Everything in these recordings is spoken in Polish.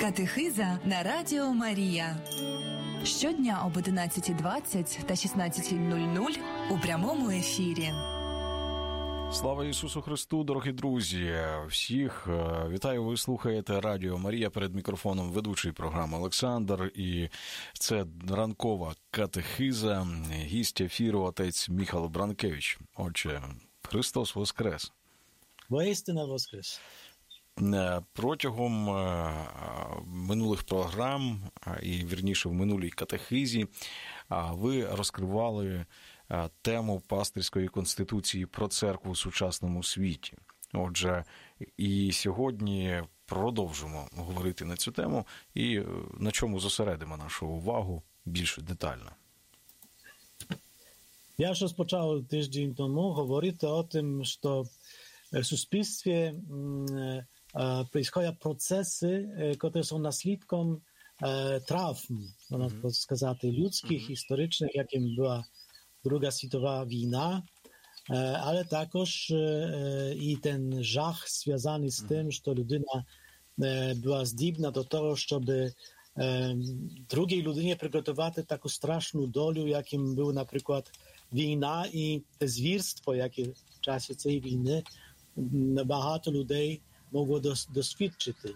Катехиза на Радіо Марія. Щодня об 11:20 та 16:00 у прямому ефірі. Слава Ісусу Христу, дорогі друзі! Всіх вітаю, ви слухаєте Радіо Марія, перед мікрофоном ведучий програми Олександр. І це ранкова катехиза, гість ефіру отець Міхал Бранкевич. Отже, Христос Воскрес! Воістину Воскрес! Протягом минулих програм, і вірніше в минулій катехизі, ви розкривали тему пастирської конституції про церкву в сучасному світі. Отже, і сьогодні продовжимо говорити на цю тему і на чому зосередимо нашу увагу більш детально. Я ж розпочав тиждень тому говорити о тим, що в суспільстві происходять процеси, які są наслідком травм, можна сказати, людських, історичних, яким була Druga światowa wojna, ale також і ten жах зв'язаний з тим, що людина була здібна до того, щоб другій людині приготувати таку страшну долю, яким була, наприклад, війна і те звірство, яке в часі цієї війни багато людей могло досвідчити.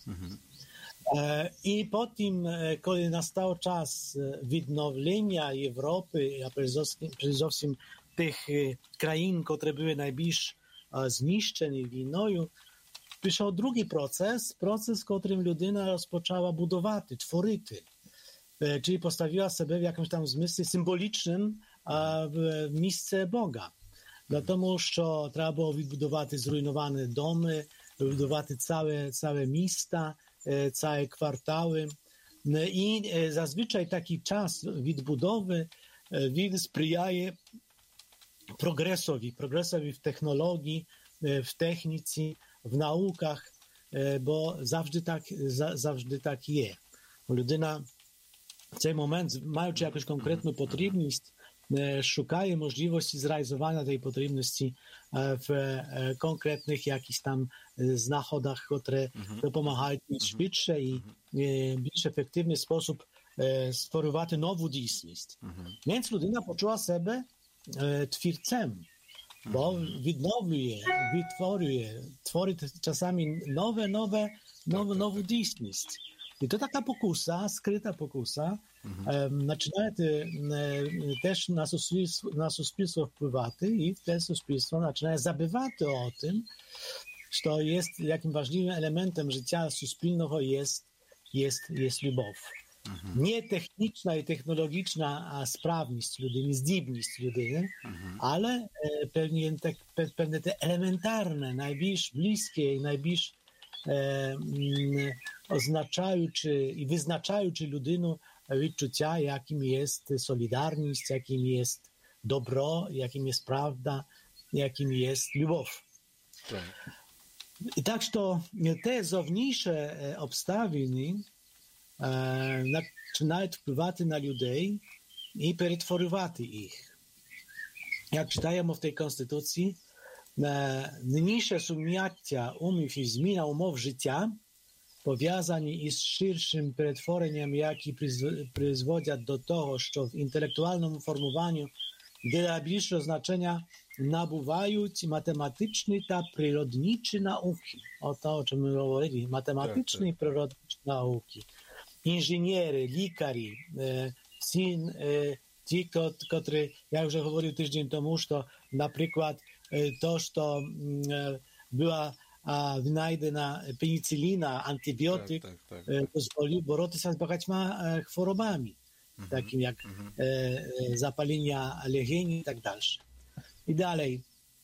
І потім, коли настав час відновлення Європи, а передусім тих країн, які були найбільш знищені війною, пішов другий процес, котрим людина розпочала будувати, творити. Czyli postawiła себе в якомусь там змислі символічним в місце Бога. Тому що треба було відбудувати зруйновані доми, відбудувати ціле міста, całe kwartały i zazwyczaj taki czas відбудови він сприяє прогресові в технології, в техніці, в науках, бо завжди так є. Людина в цей момент, маючи якусь конкретну потрібність, шукає можливості зреалізування цієї потрібності в конкретних якісь там знаходах, які допомагають швидше і більш ефективний спосіб створювати нову дійсність. Więc людина почула себе твірцем, бо відновлює, відтворює, творить часами нову дійсність. I to taka pokusa, skryta pokusa, zaczyna też na suspilstwo wpływać i te suspilstwo zaczyna zabywać o tym, że jest jakim ważnym elementem życia suspilnego jest lubow. Nie techniczna i technologiczna sprawność ludyny, zdібність людини, ale pewne te elementarne, najbliż bliskie i najbliż oznaczаючи і визначаючи людину відчуття, яким є солідарність, яким є добро, яким є правда, яким є любов. І так, що те зовнішні обставини починають впливати на людей і перетворювати їх. Як читаємо в тій Конституції, нинішнє сум'яття умів і зміна умов життя пов'язані із ширшим перетворенням, які призводять до того, що в інтелектуальному формуванні для більшого значення набувають математичні та природничі науки. О чому ми говорили. Математичні і природничі науки. Інженери, лікарі, всі ті, котрі, я вже говорив тиждень тому, що, наприклад, то, що була wynajdyna penicylina, antybiotyk, pozwolił borotися z багатьма chorobami, takim jak zapalenia lегенів i tak dalej. I dalej.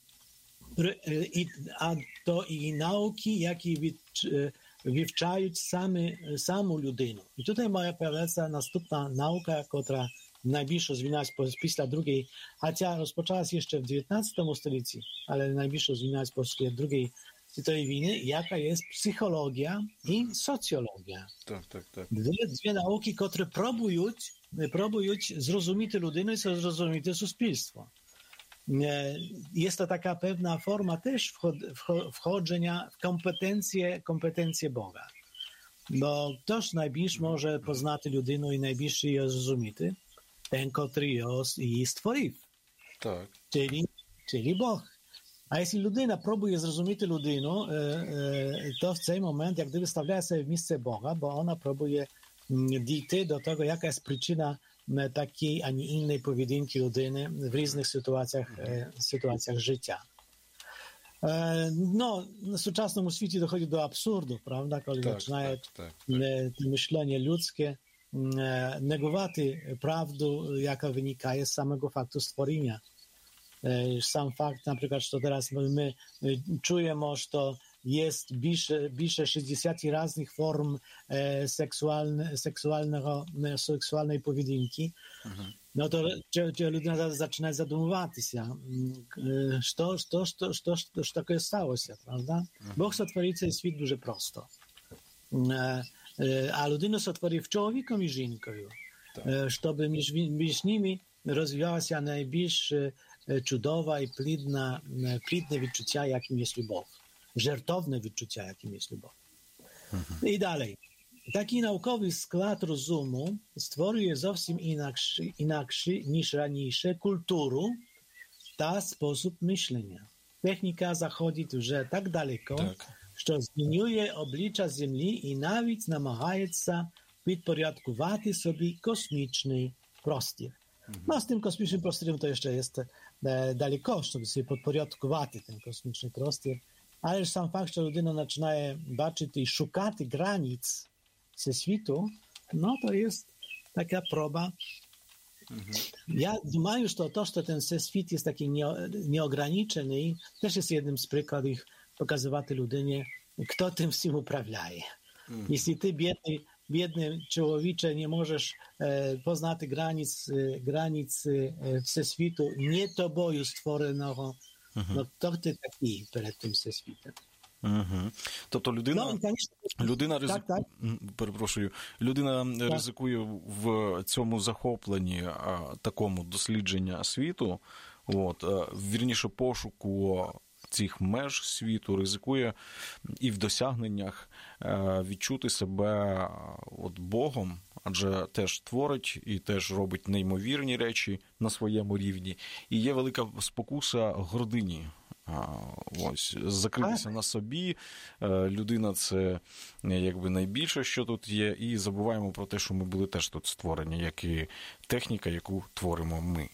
A to i nauki, jakie wywczają samą людину. I tutaj moja pojawiaється następna nauka, która najbliżej rozwinęła się pісля drugiej, chociaż rozpoczęła się jeszcze w XIX stuleciu, ale najbliżej rozwinęła się po drugiej світової війни, яка є психологія і соціологія. Так. Дві науки, котрі пробують зрозуміти людину і зрозуміти суспільство. Є to така певна форма теж входження в компетенцje Boga. Bo ktoś najbільш може познати людину і найбільше її зрозуміти? Ten, котрий її створив. Так. Czyli Бог. А якщо людина пробує зрозуміти людину, то в цей момент, як гdyby ставляє себе в місце Бога, бо вона пробує дійти до того, яка є причина takiej, a nie innej powedynki людини w różnych sytuacjach życia. No, w сучасному світі доходить до абсурду, правда, коли починає myślenie ludzkie negować prawdę, jaka wynika z samego faktu stworzenia. Sam fakt, na przykład, że teraz my czujemy, że jest bliższe 60 różnych form seksualnej powedynki, no to ludzie zaczynają zadumywać się, co takie stało się, prawda? Bóg stworzył ten świat дуже prosto. A ludину stworzył człowiekiem i żonką, żeby między nimi rozwijała się najbliższa cudowna i plidne wyczucia, jakim jest Bóg. Żartowne wyczucia, jakim jest Bóg. I dalej. Taki naukowy skład rozumu stworzył zupełnie inakszy niż raniejsze kulturę ta sposób myślenia. Technika zachodzi już tak daleko, że zmieniuje oblicza Ziemi i nawet namaga się podporządkować sobie kosmiczny prostor. No z tym kosmicznym prostorem to jeszcze jest daleko, żeby sobie podporządkować ten kosmiczny prostor, ale sam fakt, że ludzie zaczynają baczyć i szukać granic ze światu, no to jest taka próba. Ja думаю, że to, że ten świat jest taki nieograniczony, też jest jednym z przykładów pokazywać ludzinie, kto tym wszystkim uprawia. Jeśli ty biedny człowiecze nie możesz poznać granic wszechświatu nie tobою stworzonego, no to ty taki przed tym wszechświatem. Тобто людина ризикує в цьому захопленні такому дослідження світу, вірніше пошуку цих меж світу, ризикує і в досягненнях відчути себе Богом, адже теж творить і теж робить неймовірні речі на своєму рівні. І є велика спокуса гордині. Закритися на собі, людина – це якби найбільше, що тут є, і забуваємо про те, що ми були теж тут створені, як і техніка, яку творимо ми.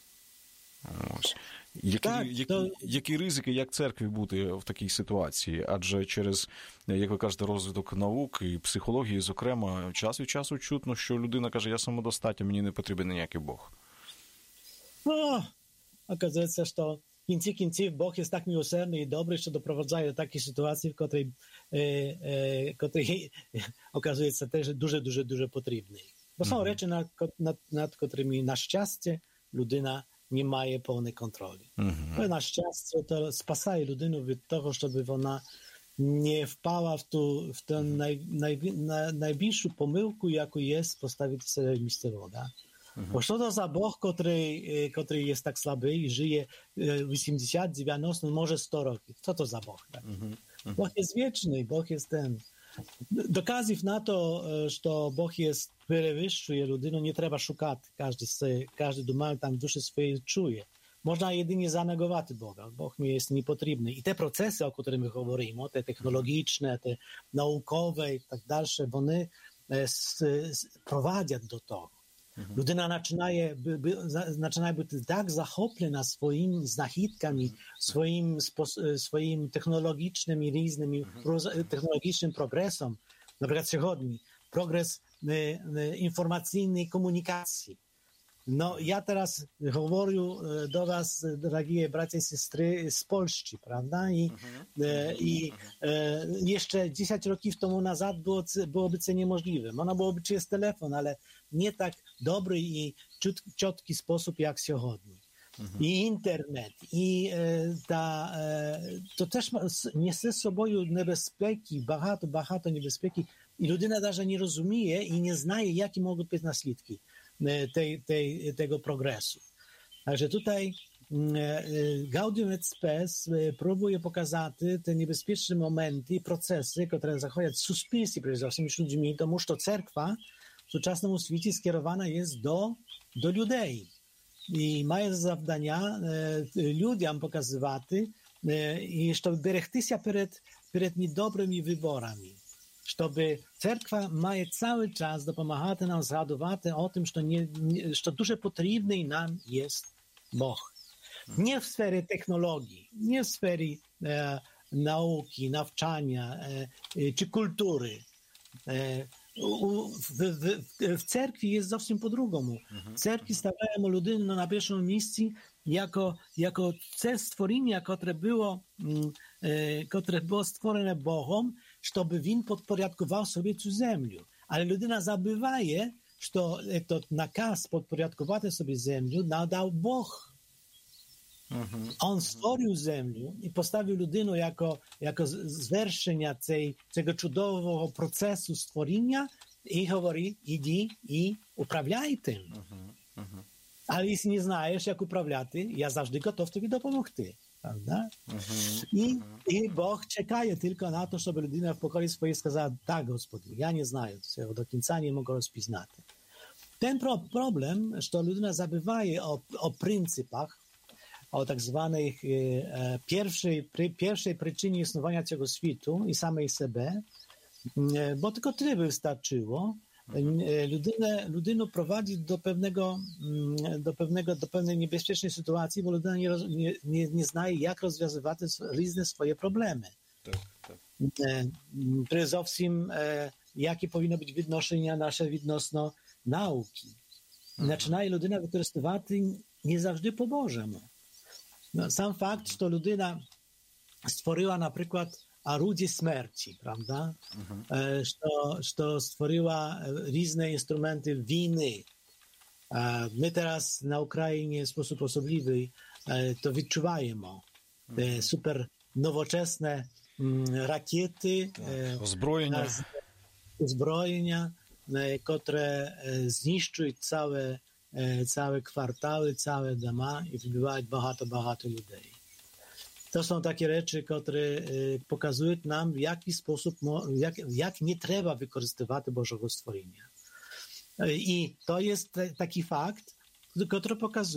Які ризики, як церкві бути в такій ситуації? Адже через, як ви кажете, розвиток наук і психології, зокрема, час від часу чутно, що людина каже, я самодостатня, мені не потрібен ніякий Бог. Оказується, що w końcu końców Bóg jest tak miłosierny i dobry, że doprowadza do takiej sytuacji, w której okazuje się też dużo potrzebnej. Bo są rzeczy, nad którymi na szczęście ludyna nie ma pełnej kontroli. Na szczęście to spasaje ludynę od tego, żeby ona nie wpała w tę najbliższą pomyłkę, jaką jest postawić sobie w miejsce woda. Bo co to za Bóg, który jest tak słaby i żyje 80, 90, może 100 roków? Co to za Bóg? Tak? Bóg jest wieczny, Bóg jest ten. Dokazów na to, że Bóg jest przewyższuje ludynę, nie trzeba szukać. Każdy dumal tam w duszy swojej czuje. Można jedynie zanegować Boga. Bóg mi jest niepotrzebny. I te procesy, o których my mówimy, te technologiczne, te naukowe i tak dalsze, one prowadzą do tego. Ludyna zaczynaje być tak zachoplena swoimi znachidkami, swoim technologicznym i różnym technologicznym progresem, na przykład сегодня, progres informacyjnej komunikacji. No, ja teraz mówię do was, drogie bracia i siostry, z Polski, prawda? I jeszcze 10 roków temu nazad byłoby to niemożliwe. Można byłoby czy jest telefon, ale nie tak dobry i ciotki sposób jak сегодня. I internet, i to też niesie z sobą niebezpieki, багато niebezpieki. I ludyna даже nie rozumie i nie znaje, jakie mogą być naslідки tego progresu. Także tutaj Gaudium et Spes próbuje pokazać te niebezpieczne momenty i procesy, które zachodzą w suspensji przede wszystkim z ludźmi, тому że cerkwa w sучасному świecie skierowana jest do ludzi. I ma zadania ludziom pokazywać, i żeby berechtysia przed niedobrymi wyborami. Żeby cerkwa ma cały czas dopomagać nam zgadywać o tym, że дуже potrzebny nam jest Bóg. Nie w sferze technologii, nie w sferze nauki, nawczania czy kultury. W cerkwi jest zawsze po drugiemu. W cerkwi stawiają ludzinę na pierwszym miejscu jako це stworzenie, które było stworzone Bogiem, żeby Win podporядkował sobie tę ziemię. Ale ludyna zabywaje, że to nakaz podporядkować sobie ziemię nadał Bóg. On stworzył ziemię i postawił ludynę jako zwerszenia tego cudowego procesu stworzenia i mówi, idź i uprawiaj tym. Ale jeśli nie znajesz, jak uprawiać, ja zawsze gotów tobie dopomóc. Prawda? I Bóg czeka tylko na to, żeby ludyna w pokoju swojej сказала, tak, Gospodzie, ja nie znaję, do końca nie mogę rozpoznać. Ten problem, że ludyna zabywaje o pryncypach, o tak zwanej pierwszej przyczynie istnienia tego światu i samej siebie, bo tylko tyle by wystarczyło, ludynę prowadzi do pewnej niebezpiecznej sytuacji, bo ludyna nie zna, jak rozwiązywać różne swoje problemy. Przede wszystkim, jakie powinno być odnoszenie nasze odnośnie nauki. Zaczynaje ludyna wykorzystywać nie zawsze po Bożemu. Sam fakt, że ludyna stworzyła na przykład orędzie śmierci, prawda? Że stworzyła różne instrumenty winy. My teraz na Ukrainie w sposób osobliwy to odczuwajemy. Te super nowoczesne rakiety, uzbrojenia, które zniszczą całe kwartały, całe domy i wybiwają bardzo ludzi. To są takie rzeczy, które pokazują nam, w jaki sposób, jak nie trzeba wykorzystywać Bożego stworzenia. I to jest taki fakt, który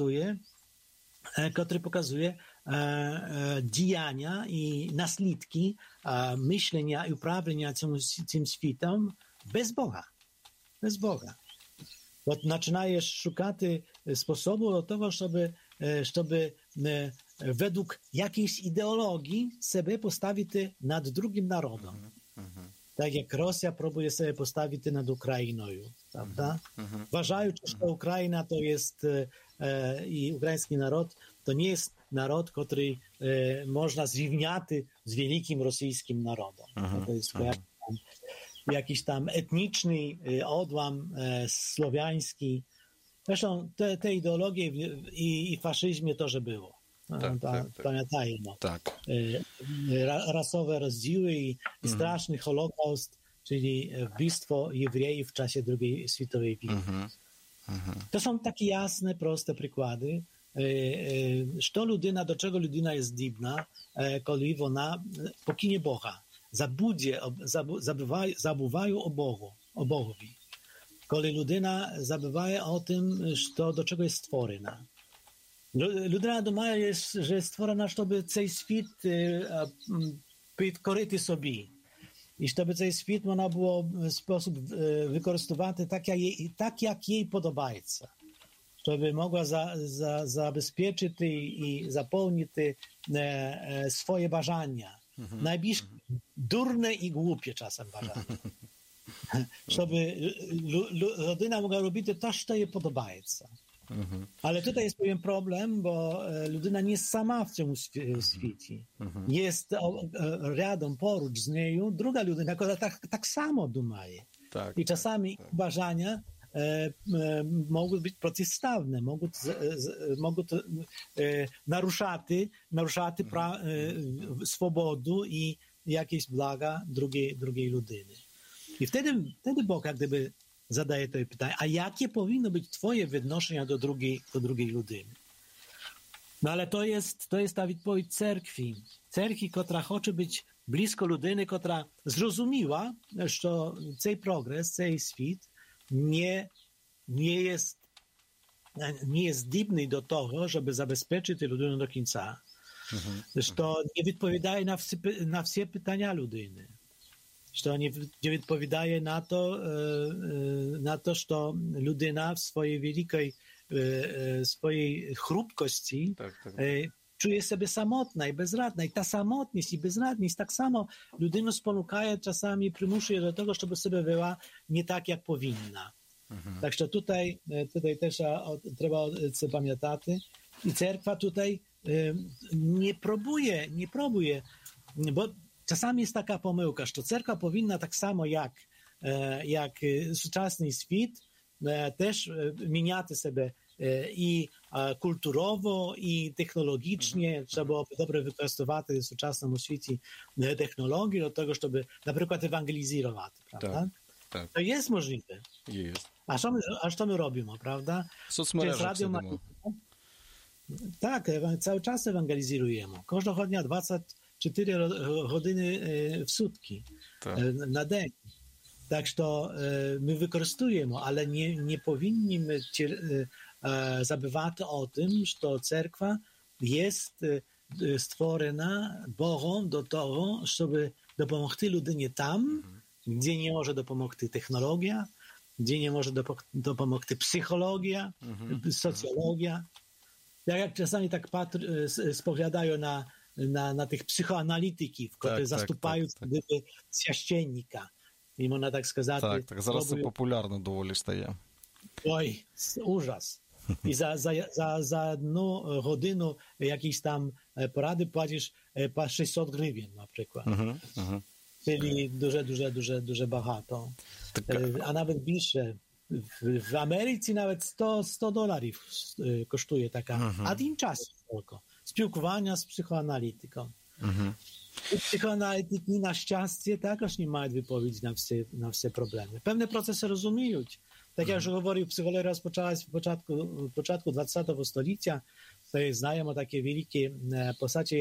pokazuje działania i naslідки myślenia i uprawienia tym światem bez Boga. Bez Boga. Bo zaczynajesz szukać sposobu do tego, żeby według jakiejś ideologii sobie postawić nad drugim narodem. Tak jak Rosja próbuje sobie postawić nad Ukrainą, prawda? Uważając, że Ukraina to jest i ukraiński naród, to nie jest naród, który można zrównać z wielkim rosyjskim narodem. To jest jakiś tam etniczny odłam słowiański. Zresztą te ideologie i faszyzmie to, że było. Pamiętajmy. Tak. Rasowe rozdziały i straszny Holokaust, czyli wbójstwo Jewrejów w czasie II światowej wojny. To są takie jasne, proste przykłady, do czego ludyna jest dziwna, kiedy ona pokinie Boga. Zabywają o Bogowi. Kiedy ludyna zabywa o tym, do czego jest stworzona. Ludyna думає, że jest stworzona, żeby цей світ підкорити собі. І щоб цей світ вона було спосіб використовувати так, як їй подобається. Щоб могла забезпечити і заповнити swoje бажання. Najbliż durne i głupie czasem bажання. Żeby rodzina mogła robić to, co jej podobaється. Ale tutaj jest pewien problem, bo ludyna nie jest sama w tym świecie. Jest rядом, porucz z nią druga ludyna, która tak samo dumaje. I czasami uważania mogą być przeciwstawne, mogą naruszać swobodę i jakieś blaga drugiej ludyny. I wtedy Bóg jak gdyby zadaje to pytanie, a jakie powinno być twoje odnoszenie do drugiej ludyny? No ale to jest ta odpowiedź cerkwi. Cerkwi, która chce być blisko ludyny, która zrozumiała, że ten progres, ten świat nie jest zdібний do tego, żeby zabezpieczyć ludzinę do końca. Że to nie odpowiada na wszystkie pytania ludyny. Że to nie odpowiada na to, że ludyna w swojej wielkiej swojej chrupkości czuje się samotna i bezradna. I ta samotność i bezradność tak samo ludynę sponukaje, czasami przymusuje do tego, żeby sobie była nie tak, jak powinna. Także tutaj też trzeba pamiętać. I cerkwa tutaj nie próbuje, bo czasami jest taka pomyłka, że cerkwa powinna tak samo jak współczesny świat też zmieniać sobie i kulturowo, i technologicznie. Trzeba byłoby dobrze wykorzystywać w współczesnym świecie technologii do tego, żeby na przykład ewangelizować, prawda? Tak. To jest możliwe. Jest. A co my robimy, prawda? Soцмережах сидимо. Tak, cały czas ewangelizujemy. Każdego dnia 24 godziny w sutki, na dzień. Tak, że my wykorzystujemy, ale nie powinniśmy zabywać o tym, że cerkwa jest stworzona Bogiem do tego, żeby dopomóc ludziom tam, gdzie nie może dopomóc technologia, gdzie nie może dopomóc psychologia, socjologia. Jak czasami tak spowiadają na tych psychoanalityków, którzy zastupają gdyby święcennika. I można tak сказати. Так, зараз це популярно доволі стає. Ой, ужас. I za jedną godzinę jakiejś tam porady płacisz 600 grywien na przykład. Czyli duże bahato. A nawet bliższe. W Ameryce nawet $100 kosztuje taka. A tym czasie tylko. Spілкування z psychoanalityką. Psychoanalityki na szczęście także nie mają wypowiedzi na wszystkie problemy. Pewne procesy rozumieją. Tak jak już mówił, psychologia rozpoczęła się w początku XX stulecia. To jest znajomo takie wielkie postacie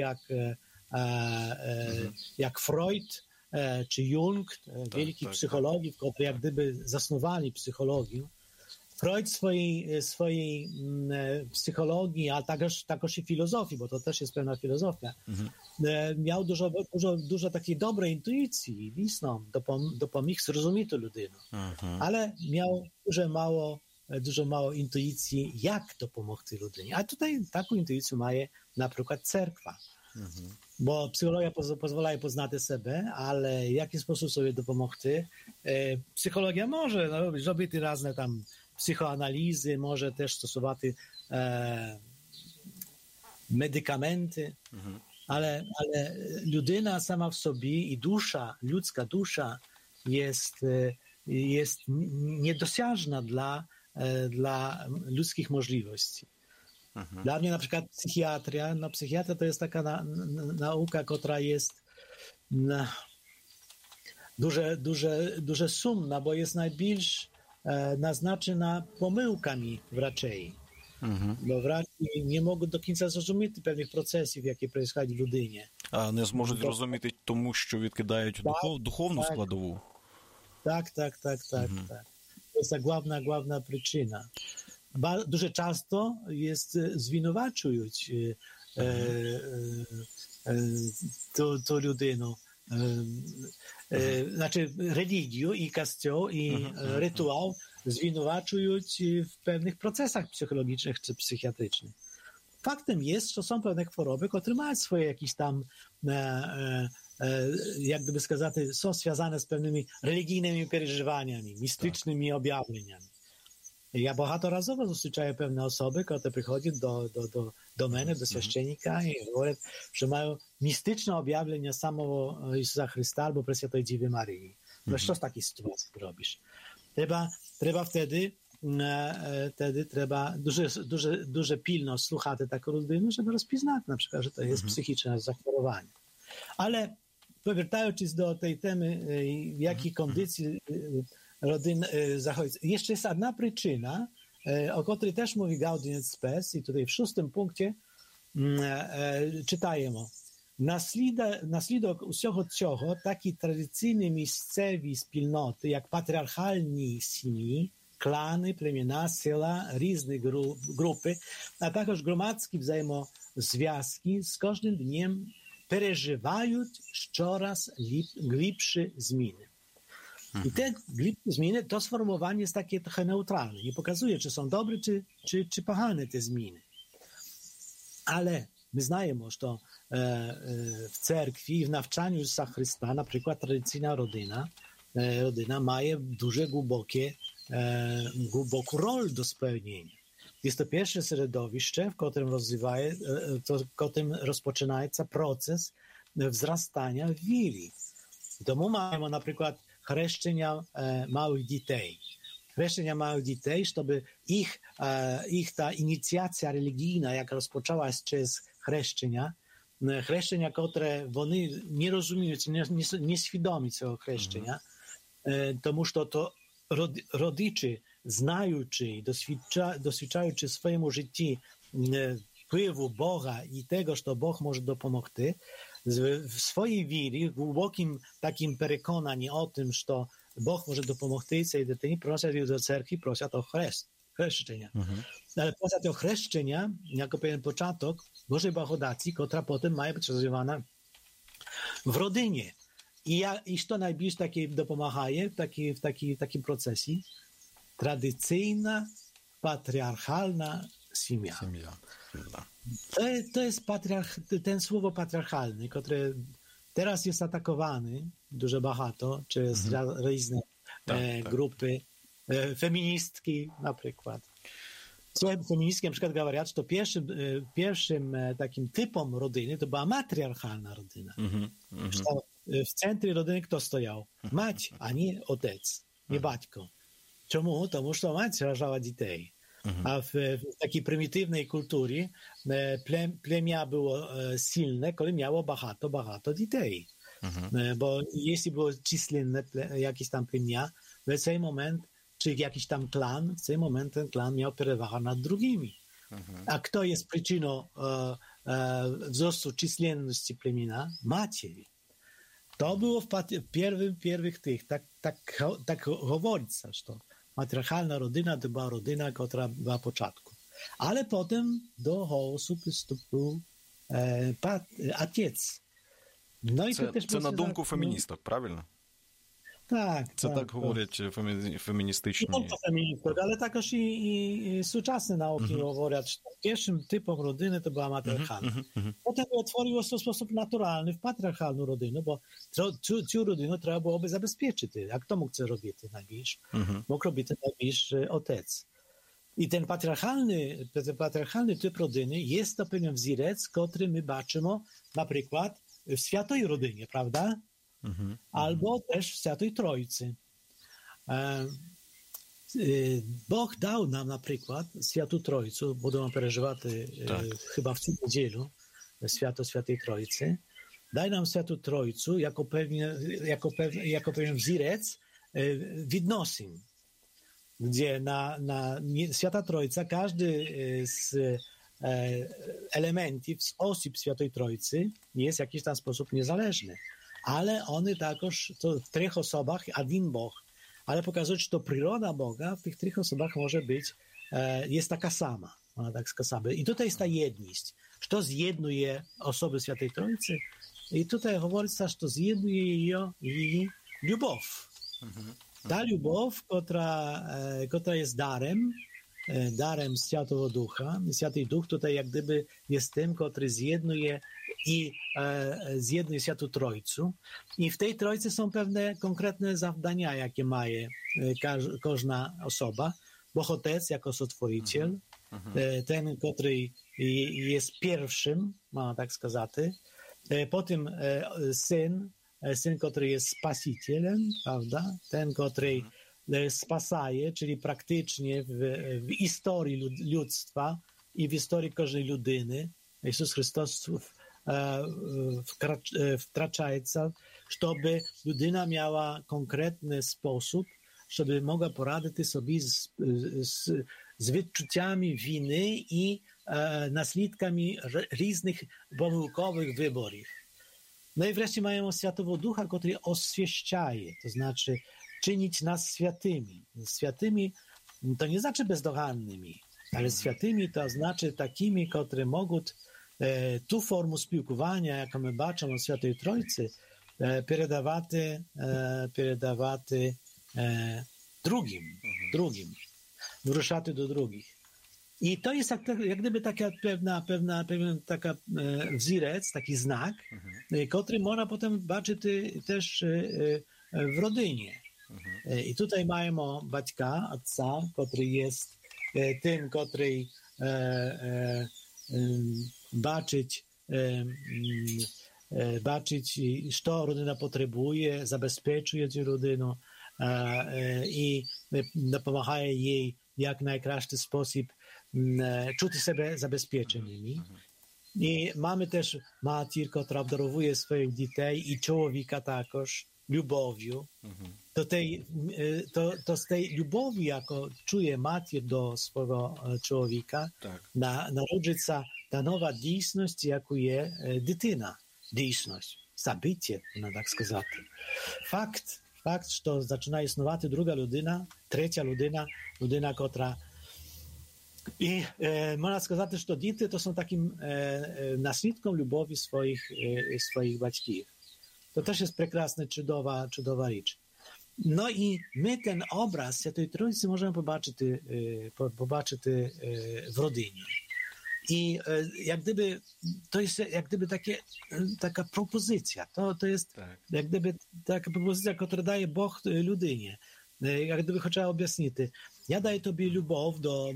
jak Freud czy Jung, wielkich psychologów, którzy jak gdyby zasnowali psychologię. Freud swojej psychologii, a także i filozofii, bo to też jest pewna filozofia, miał dużo takiej dobrej intuicji, dopomógł zrozumieć ludynu. Ale miał dużo mało intuicji, jak dopomóc ludynie. A tutaj taką intuicję ma na przykład cerkwa. Bo psychologia pozwala poznać siebie, ale w jaki sposób sobie dopomóc? Psychologia może robić różne tam psychoanalizy, może też stosować medykamenty, ale ludyna sama w sobie i ludzka dusza jest niedosiężna dla ludzkich możliwości. Dla mnie na przykład psychiatria to jest taka nauka, która jest duże sumna, bo jest najbliższa naznaczona pomyłkami wraczej. Bo wraci nie mogą do końca zrozumieć pewnych procesów, jakie происходять в людині. А не зможуть зрозуміти тому, що відкидають духовну складову? Tak. To jest ta główna przyczyna. Дуже часто jest zwinowaczując to ludynę. Znaczy religię i kościół i rytuał zwinowaczując w pewnych procesach psychologicznych czy psychiatrycznych. Faktem jest, że są pewne choroby, które mają swoje jakieś tam jak gdyby сказати, są związane z pewnymi religijnymi przeżywaniami, mistycznymi objawieniami. Ja bohaterowo zустрічаю pewne osoby, które przychodzą do mnie, do święcennika i mówią, że mają mistyczne objawienia samego Jezusa Chrysta albo Preswiętej Dziewy Maryi. No co z takiej sytuacji robisz? Trzeba wtedy дуже pilno słuchać taką ludzinę, żeby rozpoznać na przykład, że to jest psychiczne zachorowanie. Ale powracając do tej temy, w jakiej kondycji rodzin zachodzi. Jeszcze jest jedna przyczyna, o której też mówi Gaudium et Spes i tutaj w 6. punkcie читаємо. Наслідок усього цього такі традиційні місцеві спільноти, як патріархальні сім'ї, клани, племена, села, різні групи, а також громадські взаємозв'язки з кожним днем переживають щораз глибші зміни. I te zmiany, to sformułowanie jest takie trochę neutralne. Nie pokazuje, czy są dobre, czy pogane te zmiany. Ale my znajemy, że w cerkwi i w nawczaniu Jezusa Chrysta, na przykład tradycyjna rodyna ma duże, głęboką rolę do spełnienia. Jest to pierwsze środowiще, w którym rozpoczyna się proces wzrastania w wierze. W domu mamy na przykład chrzczenia małych dzieci. Chrzczenia małych dzieci, żeby ich ta inicjacja religijna, jak rozpoczęła się przez chrzczenia, które oni nie rozumieją, nieświadomi tego chrzczenia, тому що to rodzice, знаючи i doświadczający w swoim życiu wpływu Boga i tego, że Bóg może dopomóc, w swojej wierze, w głębokim takim przekonaniu o tym, że Bóg może dopomóc tej dytyni, proszę do cerkwi, proszę o chrzczenia. Ale proszę o chrzczenia, jako pewien początek Bożej błahodacji, która potem ma być rozwijana w rodzinie. I co najbliżej takiej dopomaga w takim procesie? Tradycyjna, patriarchalna семья. To jest ten słowo patriarchalny, które teraz jest atakowany dużo bahato przez różne grupy feministki na przykład. Słuchaj, feministki na przykład mówią, że to pierwszym takim typem rodziny to była matriarchalna rodzina. W centrum rodziny kto stojał? Mać, a nie ojciec, nie baćko. Czemu? Тому що mać rażała dzieci. A w takiej prymitywnej kulturze plemię było silne, kiedy miało bahato dzieci. Bo jeśli było czyslinne jakieś tam plemię, w ten moment, czy jakiś tam klan, w ten moment ten klan miał przewagę nad drugimi. A kto jest przyczyną wzrostu czyslenności plemienia? Maciery. To było w pierwszych tych, tak говорится, że matriarchalna rodzina to była rodzina, która była na początku. Ale potem do chaosu przystąpił ojciec. No i це на думку феміністок, правильно? Так. Це так говорять феміністичні. Nie tylko feministok, ale także i współczesne nauki mówią, że pierwszym typem rodziny to była matriarchalna. Potem otworzyło się w sposób naturalny w patriarchalną rodzinę, bo tę rodzinę trzeba byłoby zabezpieczyć. A kto mógł to robić najbliżej? Mógł robić najbliżej ojciec. I ten patriarchalny typ rodziny jest to pewien wzorec, który my baczymy na przykład w Świętej Rodzinie, prawda? Albo też w Świętej Trójcy. Bóg dał nam na przykład Świętą Trójcę, będziemy przeżywać chyba w tym niedzielu Święto Świętej Trójcy. Daj nam Świętą Trójcę jako pewien wzorec відносин, gdzie na Święta Trójca każdy z elementów, z osób Świętej Trójcy jest w jakiś tam sposób niezależny. Ale one także to w trzech osobach, jeden Bóg. Ale pokazuje, że to przyroda Boga w tych trzech osobach może być, jest taka sama. Ona tak skasamy. I tutaj jest ta jedność. Co zjednuje osoby Świętej Trójcy? I tutaj mówi się, że zjednuje jej любов. Ta любов, która jest darem Świętego Ducha. Święty Duch tutaj jak gdyby jest tym, który zjednuje Świętą Trójcę. I w tej Trójcy są pewne konkretne zadania, jakie ma każda osoba. Bo Ojciec jako Sotworiciel, ten, który jest pierwszym, można tak сказать, potem Syn, który jest Spasicielem, prawda? Ten, który spasaje, czyli praktycznie w historii ludztwa i w historii każdej ludyny Jezus Chrystus wkracza, żeby ludyna miała konkretny sposób, żeby mogła poradzić sobie z wyczuciami winy i naslідками różnych pomyłkowych wyborów. No i wreszcie mają Świętego Ducha, który oświeszczaje, to znaczy czynić nas świętymi. Świętymi to nie znaczy bezdogannymi, ale świętymi to znaczy takimi, które mogą tu formę spілкування, jaką my baczymy o Świętej Trójcy, передавати drugim, wruszати do drugich. I to jest jak gdyby taka pewien taka wzorec, taki znak, który można potem baczyć też w rodzinie. I tutaj mamy baćka, ojca, który jest tym, który baczyć, co rodzina potrzebuje, zabezpieczuje tę rodzinę i pomaga jej jak najkraszszy sposób czuć się zabezpieczonymi. I mamy też matkę, która obdarowuje swoich dzieci i człowieka także любов'ю, то з tej любові, яку чує матір до свого чоловіка, народжується та нова дійсність, яку є дитина. Дійсність, забиття, можна так сказати. Факт, що починає існувати друга людина, третя людина, котра... І можна сказати, що діти то są таким наслідком любові своїх батьків. To też jest прекрасна, чудова річ. No i my ten obraz Świętej Trójcy możemy pobaczyć w rodzinie. I jak gdyby, to jest jak gdyby taka propozycja. To jest jak gdyby taka propozycja, która daje Bóg ludynie. Jak gdyby chciał objaśnić. Ja daję tobie любов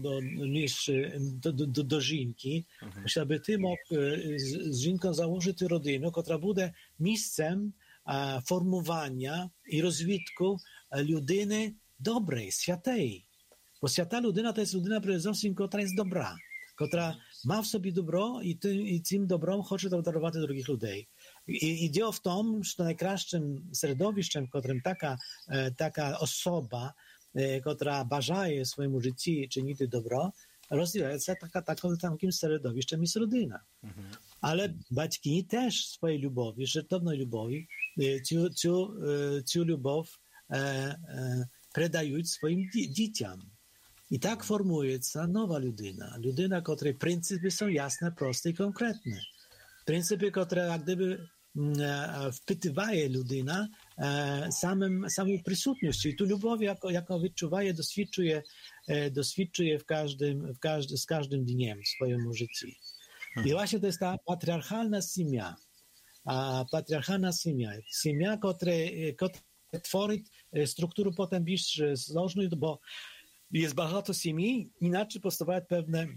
do żynki, żeby ty mógł z żynką założyć rodzinę, która będzie miejscem formowania i rozwitku ludyny dobrej, świętej. Bo święta ludyna to jest ludyna przede wszystkim, która jest dobra, która ma w sobie dobro i tym dobrom chce darować drugich ludzi. I dzieło w tym, że najkraszczym środowiskem, w którym taka osoba, która bażaje swojemu życiu czynić dobro, rozwija się takim środowiskiem jest rodzina. Ale baćki też swojej lubowi, żartownej lubowi, ciu lubow predają swoim dzieciom. I tak formuje się nowa ludyna, której pryncypy są jasne, proste i konkretne. Pryncypy, które jak gdyby wpytywaje ludyna samą przysutnością. I tu lubow, jaką wyczuwaje, doświadczuje z każdym dniem w swoim życiu. I właśnie to jest ta patriarchalna семья. Семья, która tworzy strukturę potem bільш złożoną, bo jest bardzo семей, inaczej powstają pewne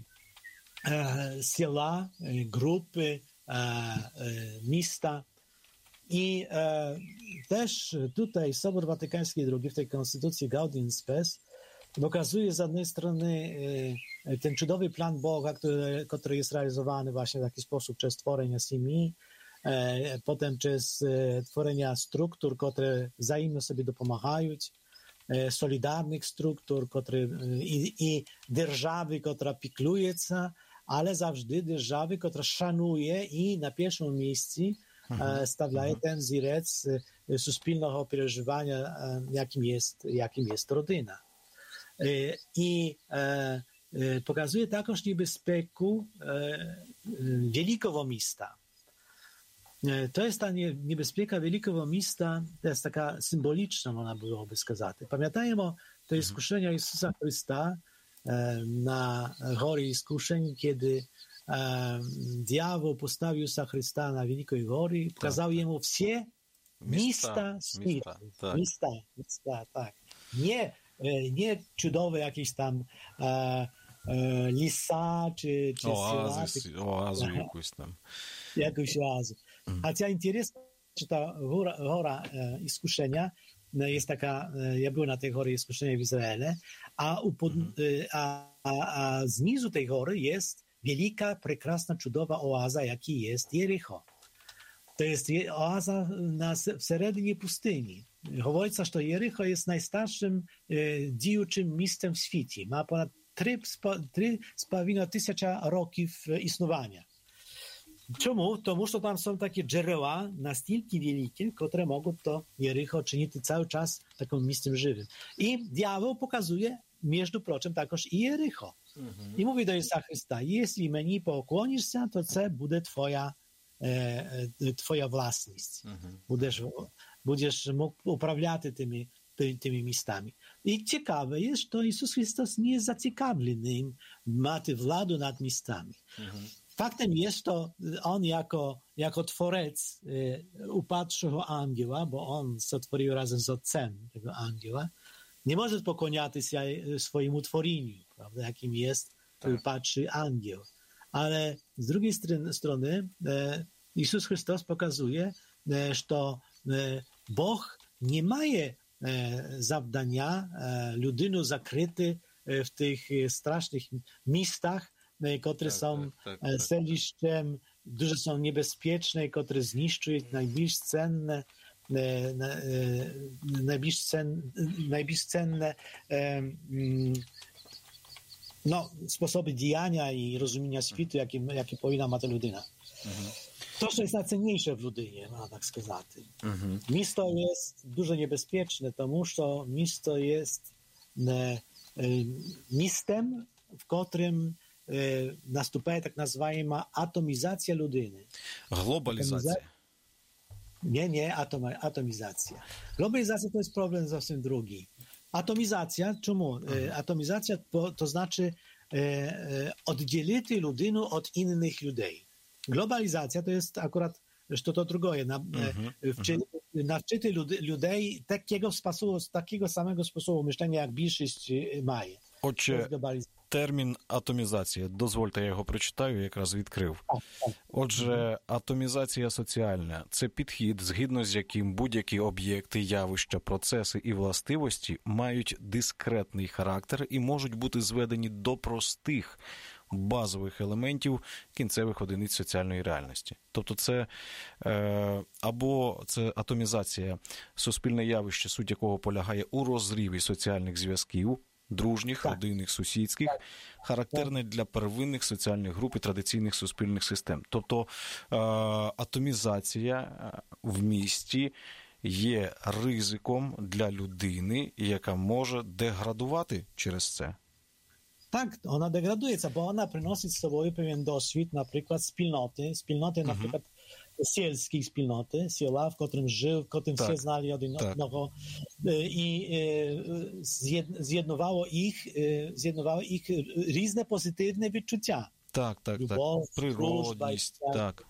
sela, grupy, miasta. I też tutaj Sobór Watykański II w tej konstytucji Gaudium Spes pokazuje z jednej strony ten cudowny plan Boga, który jest realizowany właśnie w taki sposób przez tworzenie семьи, potem przez tworzenie struktur, które wzajemnie sobie dopomagają, solidarnych struktur i держаwy, która pikluje się, ale zawsze держаwy, która szanuje i na pierwszym miejscu stawia ten wzorec suspilnego przeżywania, jakim jest rodzina. I pokazuje także niebezpiekę wielkiego miasta. To jest ta niebezpieka wielkiego miasta, to jest taka symboliczna, można byłoby сказać. Pamiętajmy to iskuszenia Jezusa Chrysta na górze iskuszeń, kiedy diabeł postawił się Chrysta na wielkiej górze i pokazał jemu wszystkie miasta świata. Miasta, tak. Nie cudowne jakieś tam lisa czy oazy jakąś tam. Jakąś oazę. Chociaż interesne, że ta góra iskuszenia jest taka, ja byłem na tej górze iskuszenia w Izraelu, a znizu tej góry jest wielka, прекрасna, cudowna oaza, jaki jest Jericho. To jest oaza всередині pustyni. Говориться, що Єрихо є найстаршим діючим містом в світі. Має понад 3,5 тисяча років існування. Чому? Тому що там są takie джерела настільки великі, które mogą to Jericho czynić cały czas takim miejscem żywym. I diabeł pokazuje, między прочим, також і Jericho. I mówi do Jezusa Chrysta, jeśli mnie pokłonisz się, to це буде twoja власність. Будеш mógł uprawiać tymi miejscami. I ciekawe jest, że Jezus Chrystus nie jest zaciekawiony mać władu nad miejscami. Faktem jest to, on jako tworec upadłego anioła, bo on stworzył razem z Otcem tego anioła, nie może pokłoniać się swojemu tworzeniu, prawda, jakim jest upadły anioł. Ale z drugiej strony Jezus Chrystus pokazuje, że Bóg nie ma zadania ludynu zakryty w tych strasznych miejscach, które są seliszczem, duże są niebezpieczne, które zniszczą najbliższe cenne sposoby działania i rozumienia światu, jakie powinna ma ta ludyna. To, co jest najcenniejsze w ludynie, można tak сказати. Miasto jest dużo niebezpieczne, тому що miasto jest miejscem, w którym następuje tak nazywana atomizacja ludyny. Globalizacja. Nie, atomizacja. Globalizacja to jest problem zupełnie drugi. Atomizacja, czemu? Atomizacja to znaczy oddzielić ludynę od innych ludzi. Globalizacja to jest akurat to drugie. Nawczyć ludzi takiego samego sposobu myślenia, jak większość ma. Отже, термін атомізація, дозвольте, я його прочитаю, якраз відкрив. Отже, атомізація соціальна – це підхід, згідно з яким будь-які об'єкти, явища, процеси і властивості мають дискретний характер і можуть бути зведені до простих базових елементів кінцевих одиниць соціальної реальності. Тобто це або це атомізація, суспільне явище, суть якого полягає у розриві соціальних зв'язків, дружніх, родинних, сусідських, характерне для первинних соціальних груп і традиційних суспільних систем. Тобто атомізація в місті є ризиком для людини, яка може деградувати через це. Tak, ona degraduje, bo ona przynosi z sobą pewien doświad, na przykład wspólnoty na przykład sielskiej wspólnoty, siela, w którym żył, w którym się znali jeden odnego i zjednowało ich różne pozytywne wyczucia. Tak. Przyrodność, tak.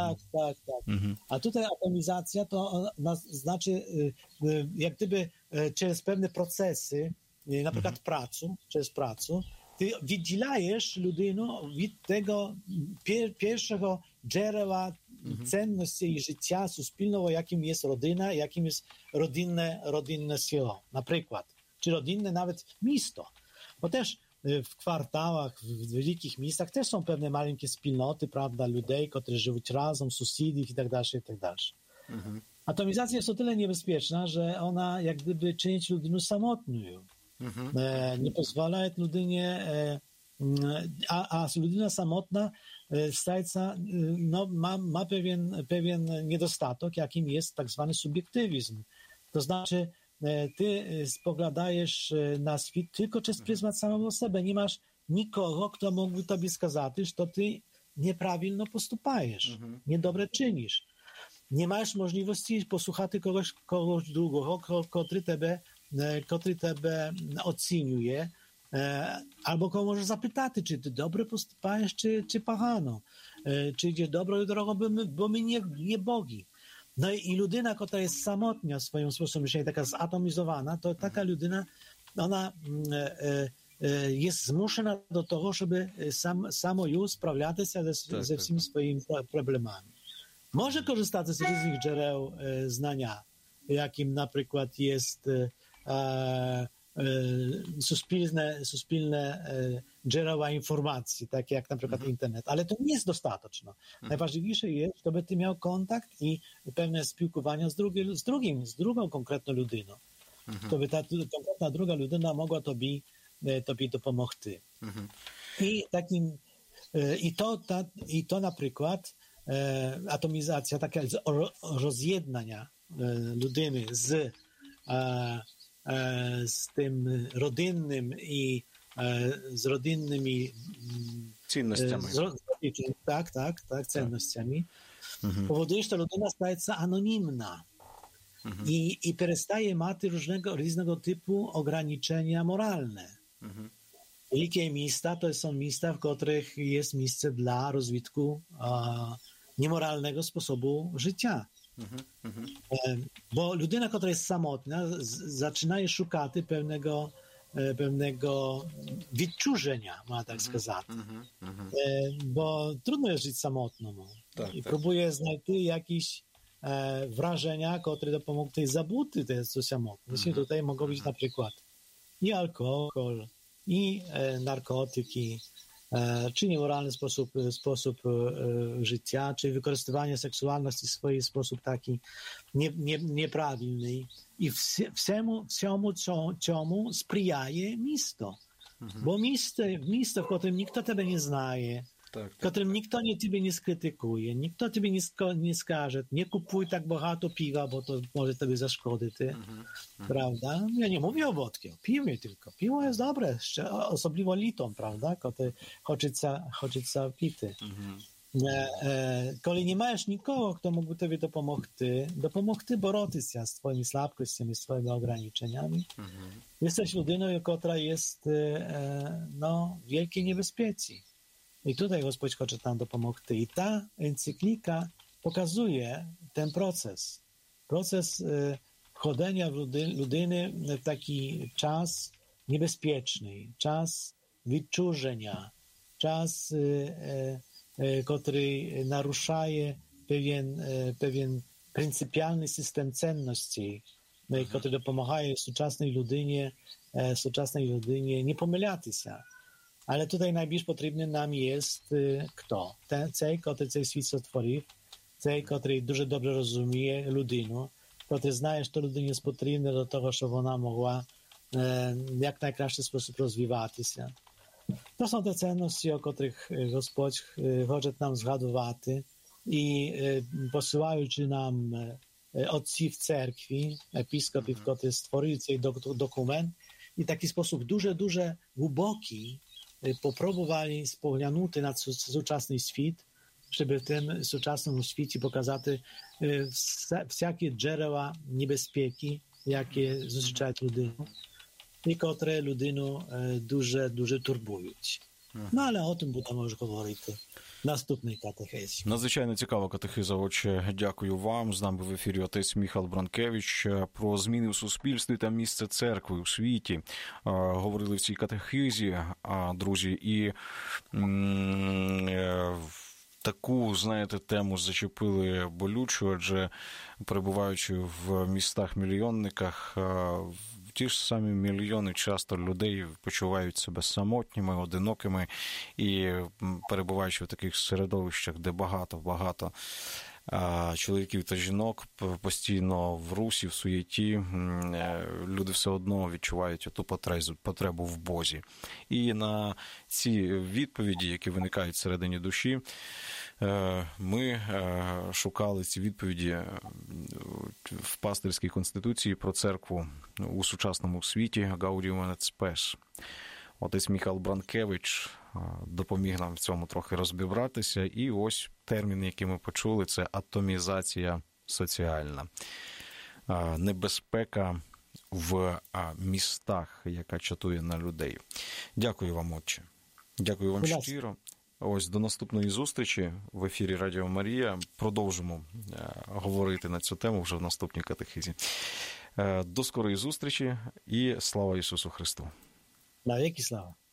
A tutaj atomizacja to znaczy, jak gdyby przez pewne procesy, na przykład przez pracę, ty wydzielajesz ludynę od tego pierwszego źródła cenności i życia wspólnego, jakim jest rodzina, jakim jest rodzinne siło, na przykład, czy rodzinne nawet miasto. Bo też w kwartałach, w wielkich miastach też są pewne maleńkie wspólnoty, prawda, ludzi, którzy żyją razem, sąsiedów i tak dalej, i tak dalej. Atomizacja jest o tyle niebezpieczna, że ona jak gdyby czyni ludzinę samotną. Nie pozwala ludynie, a ludyna samotna ma pewien niedostatek, jakim jest tak zwany subiektywizm. To znaczy, ty spoglądajesz na świat tylko przez pryzmat samego siebie. Nie masz nikogo, kto mógłby tobie skazać, że ty nieprawidłowo postępujesz, niedobre czynisz. Nie masz możliwości posłuchać kogoś drugiego, który tebe oceniuje, albo kogo możesz zapytać, czy ty dobrze postępujesz, czy pogano, czy idziesz dobrą drogą, bo my nie bogi. No i ludyna, która jest samotna w swoim sposobie myślenia, taka zatomizowana, to taka ludyna, ona jest zmuszona do tego, żeby samo już sprawiać się ze wszystkimi swoimi problemami. Może korzystać z różnych źródeł znania, jakim na przykład jest суспільне джерела інформації, так як, наприклад, інтернет. Але to nie jest dostатeczne. Najważniejsze jest, żeby ty miał kontakt i pewne spілкування з другą konkretną людиною. Żeby ta konkretna druga людина mogła тобі допомогти. I to na przykład atomizacja, taka rozjednania ludiny z tym rodzinnym i z rodzinnymi цінностями. Tak, цінностями, powoduje, że ta ludyna staje się anonimna i przestaje mieć różnego typu ograniczenia moralne. Wielkie miejsca to są miejsca, w których jest miejsce dla rozwitku niemoralnego sposobu życia. Bo ludyna, która jest samotna, zaczyna szukać pewnego відчуження, można tak сказати. Bo trudno jest żyć samotnemu. I próbuje znaleźć jakieś wrażenia, które dopomogą tej zabuty tej samotności. Tutaj mogą być na przykład i alkohol, i narkotyki, czy niemoralny sposób życia, czy wykorzystywanie seksualności w swój sposób taki nieprawidłowy. I всьому цьому сприяє місто. Бо місто, в którym nikt тебе nie znaje, w którym nikt ciebie nie skrytykuje, nikt ciebie nie skaże, nie kupuj tak багато piwa, bo to może tobie zaszkodzić, prawda? Ja nie mówię o wodce, o piwie tylko. Piwo jest dobre, osobliwo litą, prawda? Kiedy хочеться pity. Коли nie masz nikogo, kto mógłby tobie dopomogти боротися z twoimi słabkościami, z twoimi ograniczeniami, jesteś ludyną, która jest w wielkiej niebezpieczeństwie. I tutaj Господь chce nam dopomogти. I ta encyklika pokazuje ten proces. Proces wchodzenia ludyny w taki czas niebezpieczny, czas wyczurzenia, czas który naruszaje pewien pryncypialny system cenności, który dopomagaje współczesnej ludynie nie pomylić się. Ale tutaj najbliżej potrzebny nam jest kto? Ten, który ten świat stworzył, który дуже dobrze rozumie ludynę, który zna, że ludynie jest potrzebne do tego, żeby ona mogła w jak najkrajszy sposób rozwijać się. To są te cenności, o których Господь chce nam zgadywać i posyłaючи nam ojców w cerkwi, episkopów, którzy stworzyli ten dokument i w taki sposób дуже głęboki popróbowali spoglądać na współczesny świat, żeby w tym współczesnym świecie pokazać wszelkie źródła niebezpieki, jakie zустрічаją ludynę i które ludynę дуже турбують. Але o tym будемо вже говорити в наступній катехезі. Надзвичайно цікава катехиза, отче. Дякую вам. З нами в ефірі отець Міхал Бранкевич. Про зміни в суспільстві та місце церкви у світі говорили в цій катехизі, друзі. І таку, знаєте, тему зачепили болючу, адже перебуваючи в містах-мільйонниках, ті ж самі мільйони часто людей почувають себе самотніми, одинокими і перебуваючи в таких середовищах, де багато чоловіків та жінок постійно в русі, в суєті, люди все одно відчувають ту потребу в Бозі. І на ці відповіді, які виникають всередині душі, ми шукали ці відповіді в пастирській конституції про церкву у сучасному світі Gaudium et Spes. Отець Міхал Бранкевич допоміг нам в цьому трохи розбиратися. І ось термін, який ми почули, це атомізація соціальна. Небезпека в містах, яка чатує на людей. Дякую вам, отче. Дякую вам щиро. Ось до наступної зустрічі в ефірі Радіо Марія. Продовжимо говорити на цю тему вже в наступній катехизі. До скорої зустрічі і слава Ісусу Христу. Навіки слава.